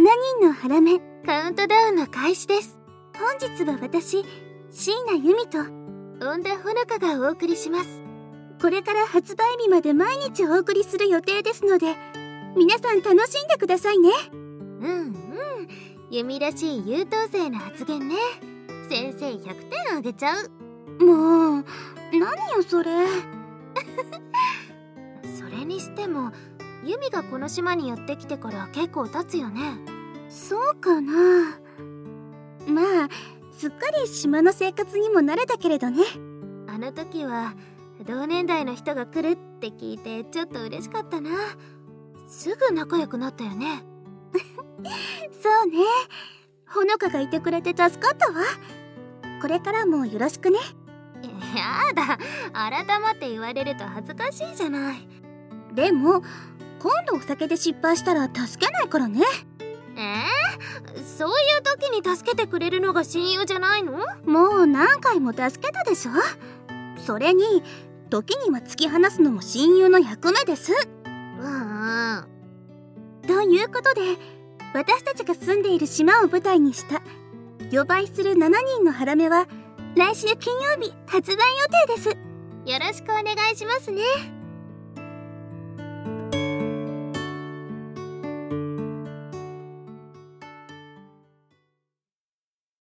人のハラメカウントダウンの開始です。 本日は私、椎名由美と恩田ほのかがお送りします。 これから発売日まで毎日お送りする予定ですので、皆さん楽しんでくださいね。 由美らしい優等生な発言ね。先生100点あげちゃう。 もう何よそれ。 それにしても由美がこの島にやってきてから結構経つよね。 そうかな。まあすっかり島の生活にも慣れたけれどね。 あの時は同年代の人が来るって聞いてちょっと嬉しかったな。すぐ仲良くなったよね。 そうね、ほのかがいてくれて助かったわ。これからもよろしくね。 やだ、改まって言われると恥ずかしいじゃない。 でも今度お酒で失敗したら助けないからね。 そういう時に助けてくれるのが親友じゃないの？ もう何回も助けたでしょ。それに時には突き放すのも親友の役目です。ということで、私たちが住んでいる島を舞台にした予売する7人のハラメは来週金曜日発売予定です。 よろしくお願いしますね。